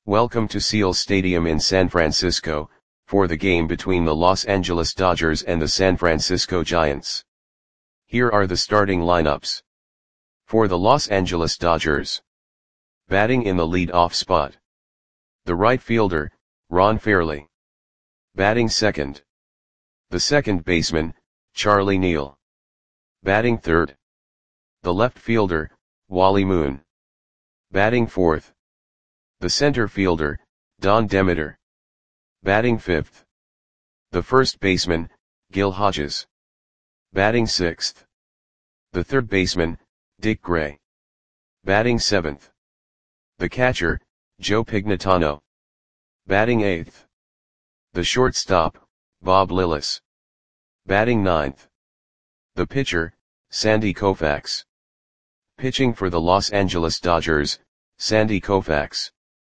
Welcome to Seal Stadium in San Francisco, for the game between the Los Angeles Dodgers and the San Francisco Giants. Here are the starting lineups. For the Los Angeles Dodgers. Batting in the lead-off spot. The right fielder, Ron Fairly. Batting second. The second baseman, Charlie Neal. Batting third. The left fielder, Wally Moon. Batting fourth. The center fielder, Don Demeter. Batting fifth. The first baseman, Gil Hodges. Batting sixth. The third baseman, Dick Gray. Batting seventh. The catcher, Joe Pignatano. Batting eighth. The shortstop, Bob Lillis. Batting ninth. The pitcher, Sandy Koufax. Pitching for the Los Angeles Dodgers, Sandy Koufax.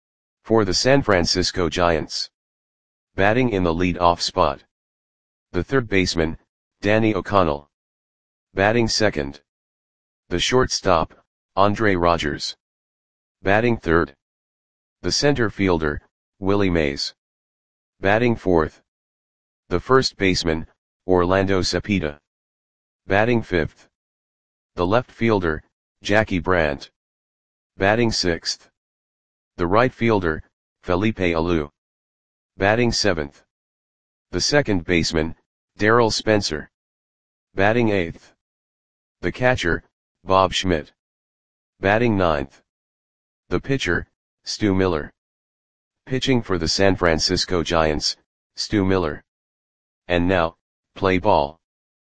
For the San Francisco Giants. Batting in the lead-off spot. The third baseman, Danny O'Connell. Batting second. The shortstop, Andre Rogers. Batting third. The center fielder, Willie Mays. Batting fourth. The first baseman, Orlando Cepeda. Batting fifth. The left fielder, Jackie Brandt. Batting sixth. The right fielder, Felipe Alou. Batting seventh. The second baseman, Darryl Spencer. Batting eighth. The catcher, Bob Schmidt. Batting ninth. The pitcher, Stu Miller. Pitching for the San Francisco Giants, Stu Miller. And now, play ball.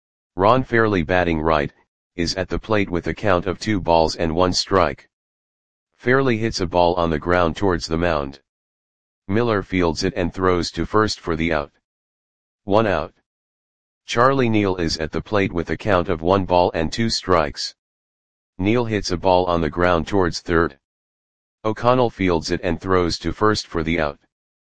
Ron Fairly, batting right, is at the plate with a count of 2 balls and 1 strike. Fairly hits a ball on the ground towards the mound. Miller fields it and throws to first for the out. 1 out. Charlie Neal is at the plate with a count of 1 ball and 2 strikes. Neal hits a ball on the ground towards third. O'Connell fields it and throws to first for the out.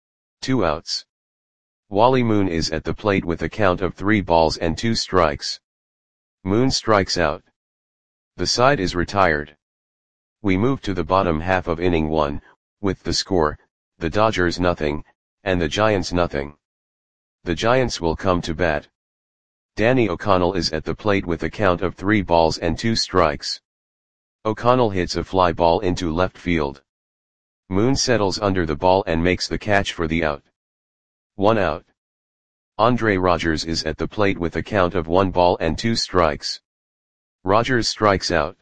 2 outs. Wally Moon is at the plate with a count of 3 balls and 2 strikes. Moon strikes out. The side is retired. We move to the bottom half of inning 1, with the score, the Dodgers nothing, and the Giants nothing. The Giants will come to bat. Danny O'Connell is at the plate with a count of 3 balls and 2 strikes. O'Connell hits a fly ball into left field. Moon settles under the ball and makes the catch for the out. 1 out. Andre Rogers is at the plate with a count of 1 ball and 2 strikes. Rogers strikes out.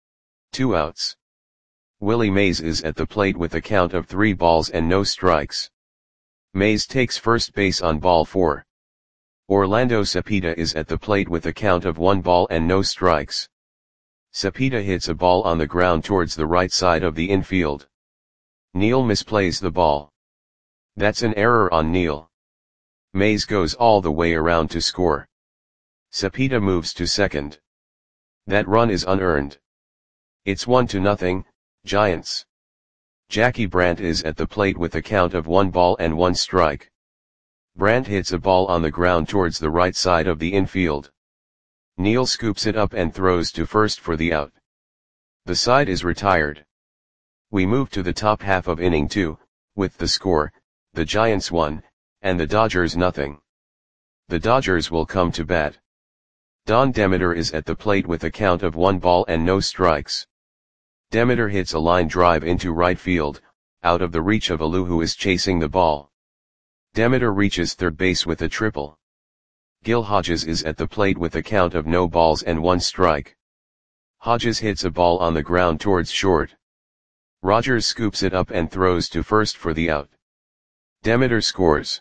2 outs. Willie Mays is at the plate with a count of 3 balls and no strikes. Mays takes first base on ball 4. Orlando Cepeda is at the plate with a count of 1 ball and no strikes. Cepeda hits a ball on the ground towards the right side of the infield. Neal misplays the ball. That's an error on Neal. Mays goes all the way around to score. Cepeda moves to second. That run is unearned. It's 1-0, Giants. Jackie Brandt is at the plate with a count of 1 ball and 1 strike. Brandt hits a ball on the ground towards the right side of the infield. Neal scoops it up and throws to first for the out. The side is retired. We move to the top half of inning 2, with the score, the Giants 1, and the Dodgers nothing. The Dodgers will come to bat. Don Demeter is at the plate with a count of 1 ball and no strikes. Demeter hits a line drive into right field, out of the reach of Alou, who is chasing the ball. Demeter reaches third base with a triple. Gil Hodges is at the plate with a count of no balls and 1 strike. Hodges hits a ball on the ground towards short. Rogers scoops it up and throws to first for the out. Demeter scores.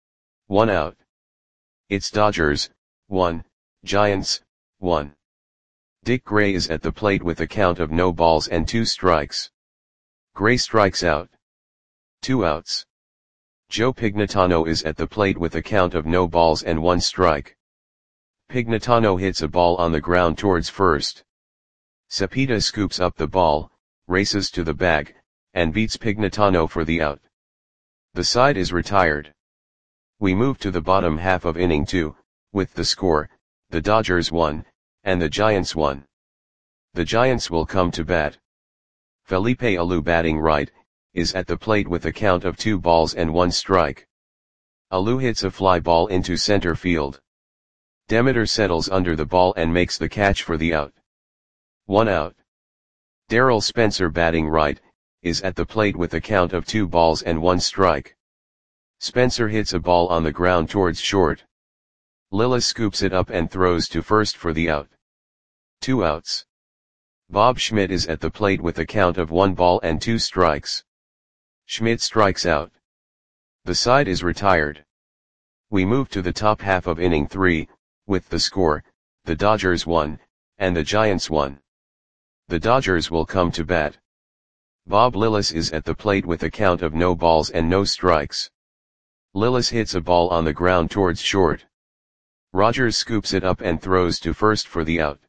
1 out. It's Dodgers 1, Giants 1. Dick Gray is at the plate with a count of no balls and 2 strikes. Gray strikes out. 2 outs. Joe Pignatano is at the plate with a count of no balls and 1 strike. Pignatano hits a ball on the ground towards first. Cepeda scoops up the ball, races to the bag, and beats Pignatano for the out. The side is retired. We move to the bottom half of inning 2, with the score, the Dodgers 1, and the Giants 1. The Giants will come to bat. Felipe Alou, batting right, is at the plate with a count of 2 balls and 1 strike. Alou hits a fly ball into center field. Demeter settles under the ball and makes the catch for the out. 1 out. Darrell Spencer, batting right, is at the plate with a count of 2 balls and 1 strike. Spencer hits a ball on the ground towards short. Lillis scoops it up and throws to first for the out. 2 outs. Bob Schmidt is at the plate with a count of 1 ball and 2 strikes. Schmidt strikes out. The side is retired. We move to the top half of inning 3, with the score, the Dodgers won, and the Giants won. The Dodgers will come to bat. Bob Lillis is at the plate with a count of no balls and no strikes. Lillis hits a ball on the ground towards short. Rogers scoops it up and throws to first for the out.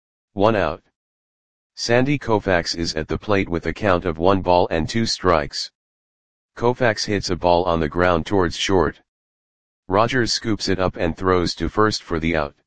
1 out. Sandy Koufax is at the plate with a count of 1 ball and 2 strikes. Koufax hits a ball on the ground towards short. Rogers scoops it up and throws to first for the out.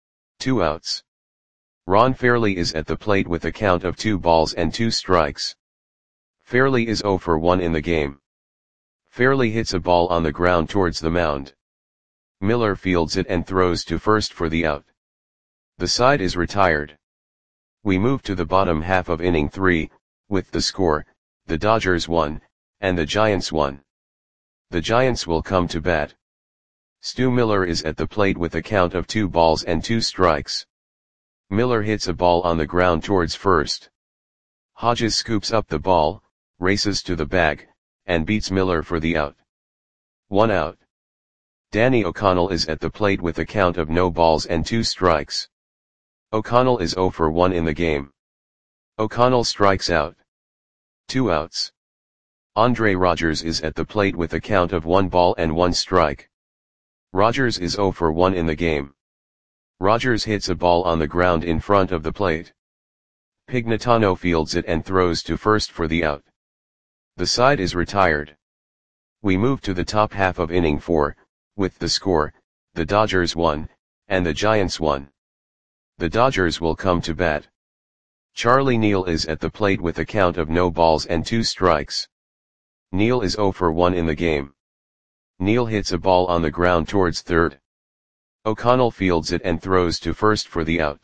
2 outs. Ron Fairly is at the plate with a count of 2 balls and 2 strikes. Fairly is 0 for 1 in the game. Fairly hits a ball on the ground towards the mound. Miller fields it and throws to first for the out. The side is retired. We move to the bottom half of inning 3, with the score, the Dodgers won, and the Giants won. The Giants will come to bat. Stu Miller is at the plate with a count of 2 balls and 2 strikes. Miller hits a ball on the ground towards first. Hodges scoops up the ball, races to the bag, and beats Miller for the out. 1 out. Danny O'Connell is at the plate with a count of no balls and 2 strikes. O'Connell is 0 for 1 in the game. O'Connell strikes out. 2 outs. Andre Rogers is at the plate with a count of 1 ball and 1 strike. Rogers is 0 for 1 in the game. Rogers hits a ball on the ground in front of the plate. Pignatano fields it and throws to first for the out. The side is retired. We move to the top half of inning 4, with the score, the Dodgers won, and the Giants won. The Dodgers will come to bat. Charlie Neal is at the plate with a count of no balls and 2 strikes. Neal is 0 for 1 in the game. Neal hits a ball on the ground towards third. O'Connell fields it and throws to first for the out.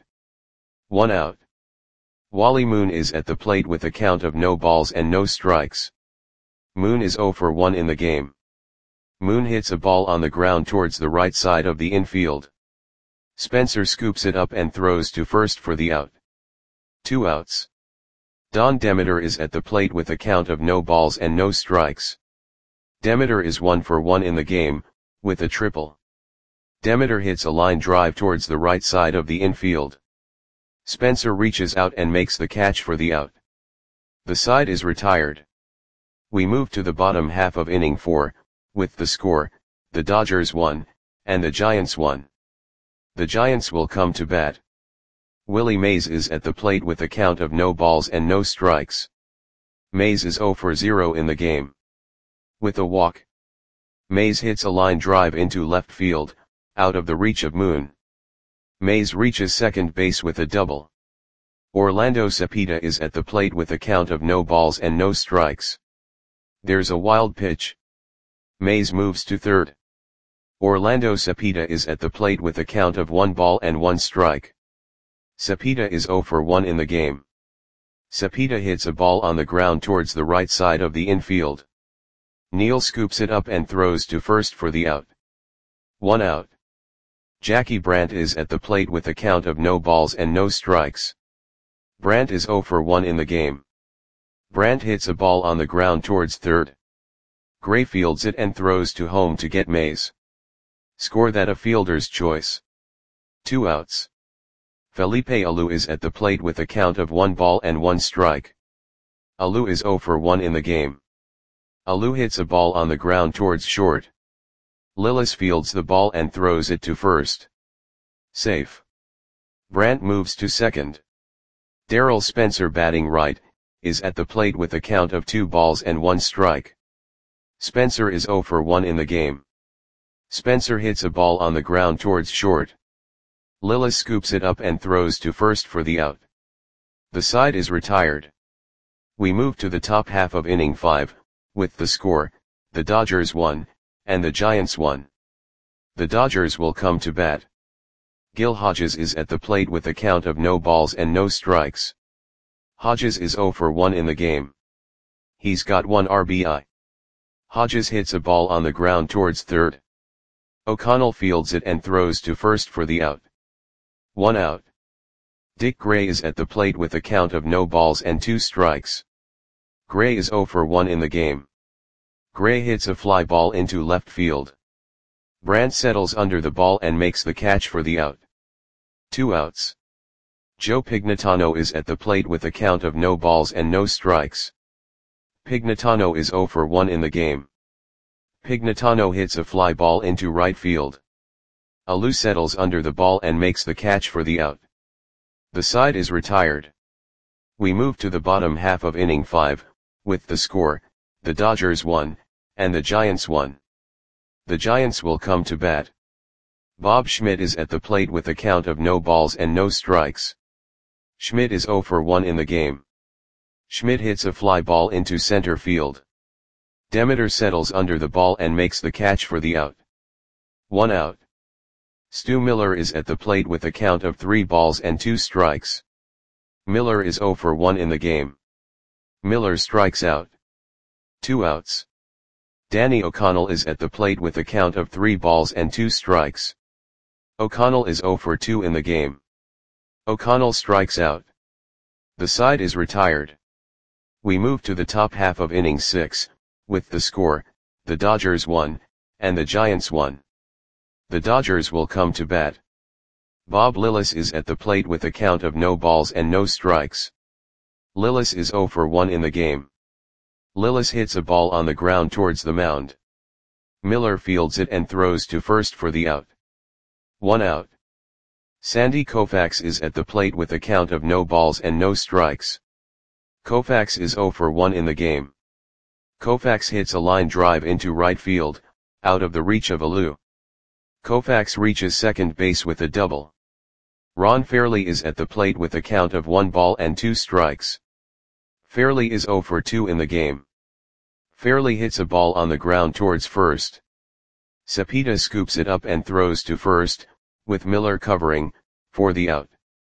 1 out. Wally Moon is at the plate with a count of no balls and no strikes. Moon is 0 for 1 in the game. Moon hits a ball on the ground towards the right side of the infield. Spencer scoops it up and throws to first for the out. 2 outs. Don Demeter is at the plate with a count of no balls and no strikes. Demeter is 1 for 1 in the game, with a triple. Demeter hits a line drive towards the right side of the infield. Spencer reaches out and makes the catch for the out. The side is retired. We move to the bottom half of inning 4, with the score, the Dodgers won, and the Giants won. The Giants will come to bat. Willie Mays is at the plate with a count of no balls and no strikes. Mays is 0 for 0 in the game. With a walk. Mays hits a line drive into left field, out of the reach of Moon. Mays reaches second base with a double. Orlando Cepeda is at the plate with a count of no balls and no strikes. There's a wild pitch. Mays moves to third. Orlando Cepeda is at the plate with a count of 1 ball and 1 strike. Cepeda is 0 for 1 in the game. Cepeda hits a ball on the ground towards the right side of the infield. Neal scoops it up and throws to first for the out. 1 out. Jackie Brandt is at the plate with a count of no balls and no strikes. Brandt is 0 for 1 in the game. Brandt hits a ball on the ground towards third. Gray fields it and throws to home to get Mays. Score that a fielder's choice. 2 outs. Felipe Alou is at the plate with a count of 1 ball and 1 strike. Alou is 0 for 1 in the game. Alou hits a ball on the ground towards short. Lillis fields the ball and throws it to first. Safe. Brandt moves to second. Darrell Spencer, batting right, is at the plate with a count of 2 balls and 1 strike. Spencer is 0 for 1 in the game. Spencer hits a ball on the ground towards short. Lillis scoops it up and throws to first for the out. The side is retired. We move to the top half of inning 5, with the score, the Dodgers won, and the Giants won. The Dodgers will come to bat. Gil Hodges is at the plate with a count of no balls and no strikes. Hodges is 0 for 1 in the game. He's got 1 RBI. Hodges hits a ball on the ground towards third. O'Connell fields it and throws to first for the out. 1 out. Dick Gray is at the plate with a count of no balls and 2 strikes. Gray is 0 for 1 in the game. Gray hits a fly ball into left field. Brandt settles under the ball and makes the catch for the out. 2 outs. Joe Pignatano is at the plate with a count of no balls and no strikes. Pignatano is 0 for 1 in the game. Pignatano hits a fly ball into right field. Alou settles under the ball and makes the catch for the out. The side is retired. We move to the bottom half of inning 5, with the score, the Dodgers won, and the Giants won. The Giants will come to bat. Bob Schmidt is at the plate with a count of no balls and no strikes. Schmidt is 0 for 1 in the game. Schmidt hits a fly ball into center field. Demeter settles under the ball and makes the catch for the out. 1 out. Stu Miller is at the plate with a count of 3 balls and 2 strikes. Miller is 0 for 1 in the game. Miller strikes out. 2 outs. Danny O'Connell is at the plate with a count of 3 balls and 2 strikes. O'Connell is 0 for 2 in the game. O'Connell strikes out. The side is retired. We move to the top half of inning 6, with the score, the Dodgers won, and the Giants won. The Dodgers will come to bat. Bob Lillis is at the plate with a count of no balls and no strikes. Lillis is 0 for 1 in the game. Lillis hits a ball on the ground towards the mound. Miller fields it and throws to first for the out. 1 out. Sandy Koufax is at the plate with a count of no balls and no strikes. Koufax is 0 for 1 in the game. Koufax hits a line drive into right field, out of the reach of Alou. Koufax reaches second base with a double. Ron Fairley is at the plate with a count of 1 ball and 2 strikes. Fairley is 0 for 2 in the game. Fairley hits a ball on the ground towards first. Cepeda scoops it up and throws to first, with Miller covering, for the out.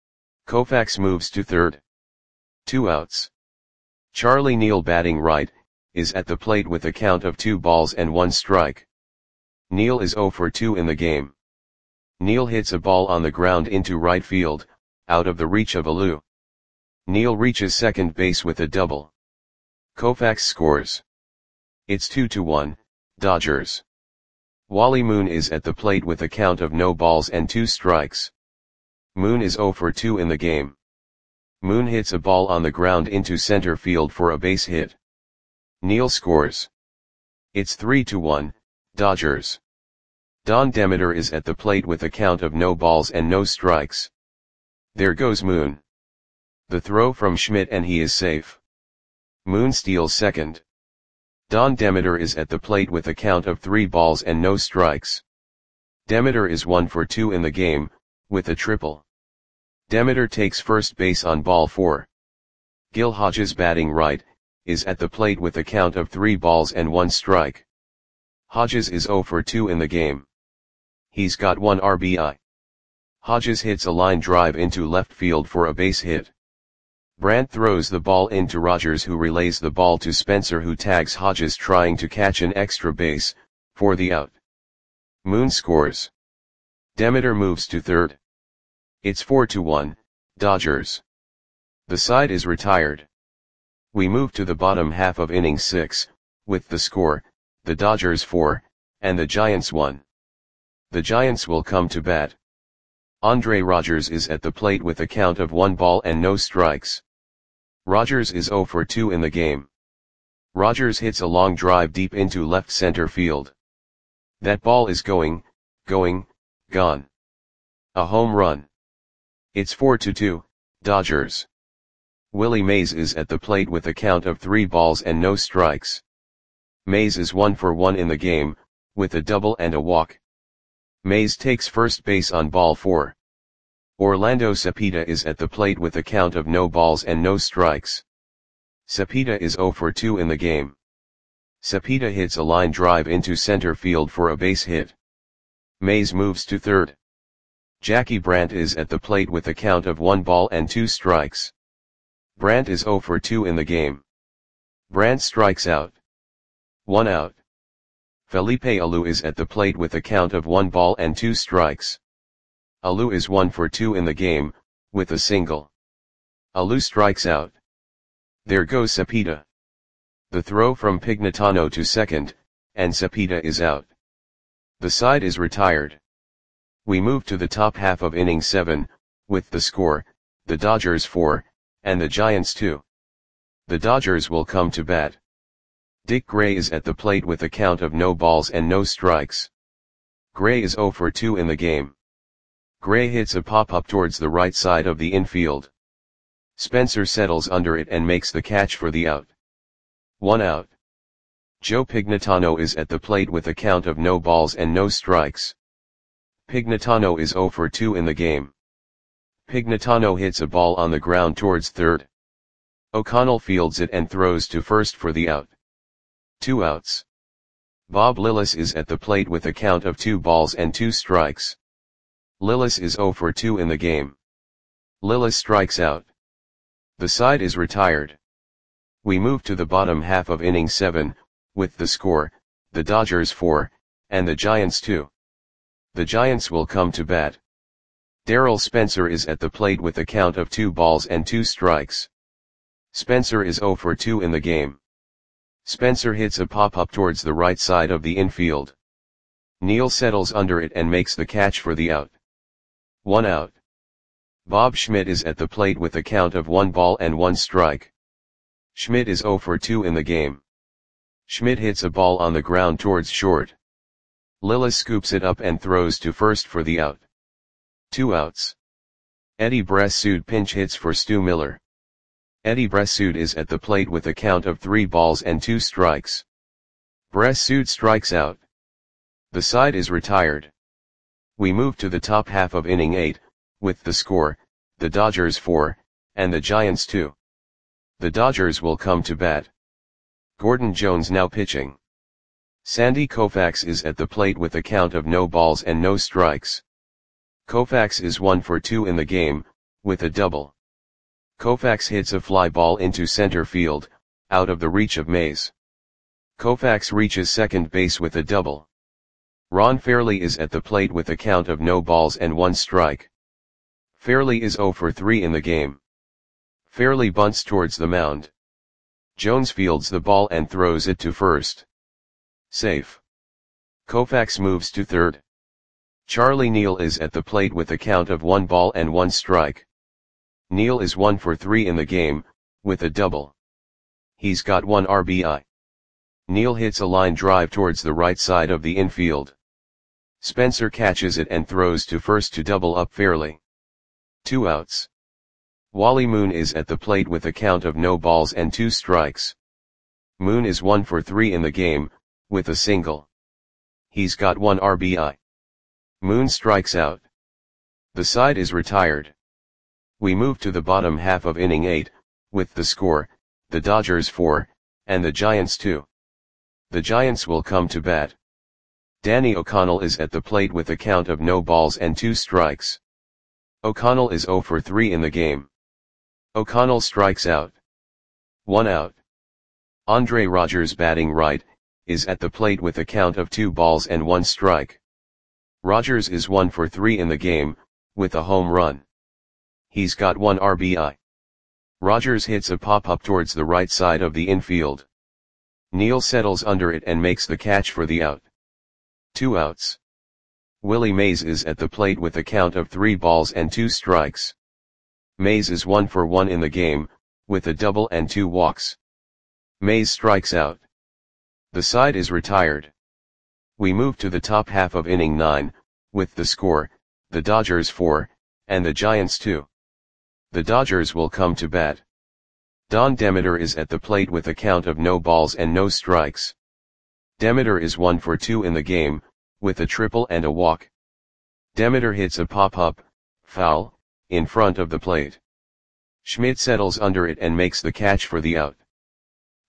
Koufax moves to third. 2 outs. Charlie Neal, batting right, is at the plate with a count of 2 balls and 1 strike. Neal is 0 for 2 in the game. Neal hits a ball on the ground into right field, out of the reach of Alou. Neal reaches second base with a double. Koufax scores. It's 2-1, Dodgers. Wally Moon is at the plate with a count of no balls and 2 strikes. Moon is 0 for 2 in the game. Moon hits a ball on the ground into center field for a base hit. Neal scores. It's 3-1, Dodgers. Don Demeter is at the plate with a count of no balls and no strikes. There goes Moon. The throw from Schmidt and he is safe. Moon steals second. Don Demeter is at the plate with a count of 3 balls and no strikes. Demeter is 1 for 2 in the game, with a triple. Demeter takes first base on ball 4. Gil Hodges, batting right, is at the plate with a count of 3 balls and 1 strike. Hodges is 0 for 2 in the game. He's got 1 RBI. Hodges hits a line drive into left field for a base hit. Brandt throws the ball into Rogers, who relays the ball to Spencer, who tags Hodges trying to catch an extra base, for the out. Moon scores. Demeter moves to third. It's 4-1, Dodgers. The side is retired. We move to the bottom half of inning 6, with the score, the Dodgers 4, and the Giants 1. The Giants will come to bat. Andre Rogers is at the plate with a count of 1 ball and no strikes. Rogers is 0 for 2 in the game. Rogers hits a long drive deep into left center field. That ball is gone. A home run. It's 4-2, Dodgers. Willie Mays is at the plate with a count of 3 balls and no strikes. Mays is 1 for 1 in the game, with a double and a walk. Mays takes first base on ball 4. Orlando Cepeda is at the plate with a count of no balls and no strikes. Cepeda is 0 for 2 in the game. Cepeda hits a line drive into center field for a base hit. Mays moves to third. Jackie Brandt is at the plate with a count of 1 ball and 2 strikes. Brandt is 0 for 2 in the game. Brandt strikes out. 1 out. Felipe Alou is at the plate with a count of 1 ball and 2 strikes. Alou is 1 for 2 in the game, with a single. Alou strikes out. There goes Cepeda. The throw from Pignatano to second, and Cepeda is out. The side is retired. We move to the top half of inning 7, with the score, the Dodgers 4, and the Giants 2. The Dodgers will come to bat. Dick Gray is at the plate with a count of no balls and no strikes. Gray is 0 for 2 in the game. Gray hits a pop-up towards the right side of the infield. Spencer settles under it and makes the catch for the out. 1 out. Joe Pignatano is at the plate with a count of no balls and no strikes. Pignatano is 0 for 2 in the game. Pignatano hits a ball on the ground towards third. O'Connell fields it and throws to first for the out. 2 outs. Bob Lillis is at the plate with a count of 2 balls and 2 strikes. Lillis is 0 for 2 in the game. Lillis strikes out. The side is retired. We move to the bottom half of inning 7, with the score, the Dodgers 4, and the Giants 2. The Giants will come to bat. Darryl Spencer is at the plate with a count of 2 balls and 2 strikes. Spencer is 0 for 2 in the game. Spencer hits a pop-up towards the right side of the infield. Neal settles under it and makes the catch for the out. 1 out. Bob Schmidt is at the plate with a count of 1 ball and 1 strike. Schmidt is 0 for 2 in the game. Schmidt hits a ball on the ground towards short. Lillis scoops it up and throws to first for the out. 2 outs. Eddie Bressud pinch hits for Stu Miller. Eddie Bressud is at the plate with a count of 3 balls and 2 strikes. Bressud strikes out. The side is retired. We move to the top half of inning 8, with the score, the Dodgers 4, and the Giants 2. The Dodgers will come to bat. Gordon Jones now pitching. Sandy Koufax is at the plate with a count of no balls and no strikes. Koufax is 1 for 2 in the game, with a double. Koufax hits a fly ball into center field, out of the reach of Mays. Koufax reaches second base with a double. Ron Fairly is at the plate with a count of no balls and 1 strike. Fairly is 0 for 3 in the game. Fairly bunts towards the mound. Jones fields the ball and throws it to first. Safe. Koufax moves to third. Charlie Neal is at the plate with a count of 1 ball and 1 strike. Neal is 1 for 3 in the game, with a double. He's got 1 RBI. Neal hits a line drive towards the right side of the infield. Spencer catches it and throws to first to double up Fairly. 2 outs. Wally Moon is at the plate with a count of no balls and 2 strikes. Moon is 1 for 3 in the game, with a single. He's got 1 RBI. Moon strikes out. The side is retired. We move to the bottom half of inning 8, with the score, the Dodgers 4, and the Giants 2. The Giants will come to bat. Danny O'Connell is at the plate with a count of no balls and 2 strikes. O'Connell is 0 for 3 in the game. O'Connell strikes out. 1 out. Andre Rogers batting right, is at the plate with a count of 2 balls and 1 strike. Rogers is 1 for 3 in the game, with a home run. He's got 1 RBI. Rogers hits a pop-up towards the right side of the infield. Neal settles under it and makes the catch for the out. 2 outs. Willie Mays is at the plate with a count of 3 balls and 2 strikes. Mays is 1 for 1 in the game, with a double and 2 walks. Mays strikes out. The side is retired. We move to the top half of inning 9, with the score, the Dodgers 4, and the Giants 2. The Dodgers will come to bat. Don Demeter is at the plate with a count of no balls and no strikes. Demeter is 1 for 2 in the game, with a triple and a walk. Demeter hits a pop-up, foul, in front of the plate. Schmidt settles under it and makes the catch for the out.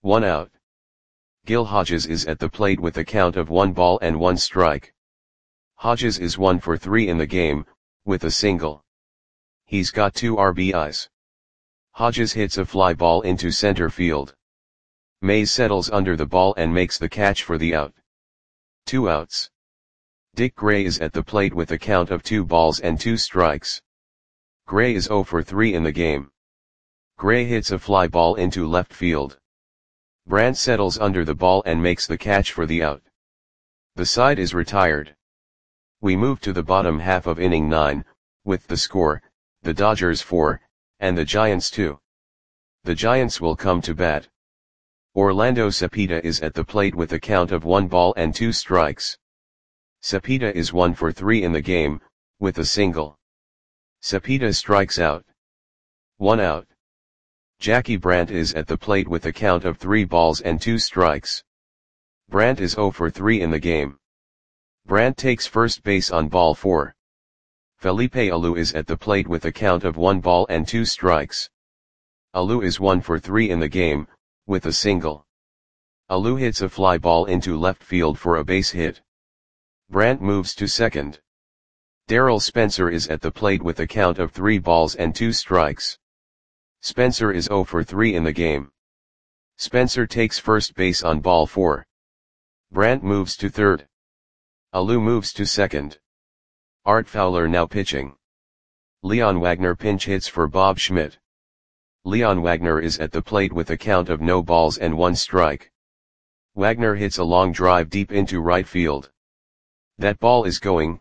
1 out. Gil Hodges is at the plate with a count of 1 ball and 1 strike. Hodges is 1 for 3 in the game, with a single. He's got 2 RBIs. Hodges hits a fly ball into center field. Mays settles under the ball and makes the catch for the out. 2 outs. Dick Gray is at the plate with a count of 2 balls and 2 strikes. Gray is 0 for 3 in the game. Gray hits a fly ball into left field. Brandt settles under the ball and makes the catch for the out. The side is retired. We move to the bottom half of inning 9, with the score, the Dodgers 4, and the Giants 2. The Giants will come to bat. Orlando Cepeda is at the plate with a count of 1 ball and 2 strikes. Cepeda is 1 for 3 in the game, with a single. Cepeda strikes out. 1 out. Jackie Brandt is at the plate with a count of 3 balls and 2 strikes. Brandt is 0 for 3 in the game. Brandt takes first base on ball 4. Felipe Alou is at the plate with a count of 1 ball and 2 strikes. Alou is 1 for 3 in the game, with a single. Alou hits a fly ball into left field for a base hit. Brandt moves to second. Darrell Spencer is at the plate with a count of 3 balls and 2 strikes. Spencer is 0 for 3 in the game. Spencer takes first base on ball 4. Brandt moves to third. Alou moves to second. Art Fowler now pitching. Leon Wagner pinch hits for Bob Schmidt. Leon Wagner is at the plate with a count of no balls and 1 strike. Wagner hits a long drive deep into right field. That ball is gone.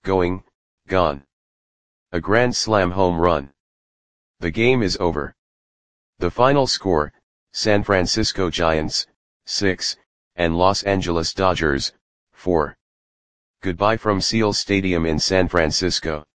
A grand slam home run. The game is over. The final score, San Francisco Giants, 6, and Los Angeles Dodgers, 4. Goodbye from Seal Stadium in San Francisco.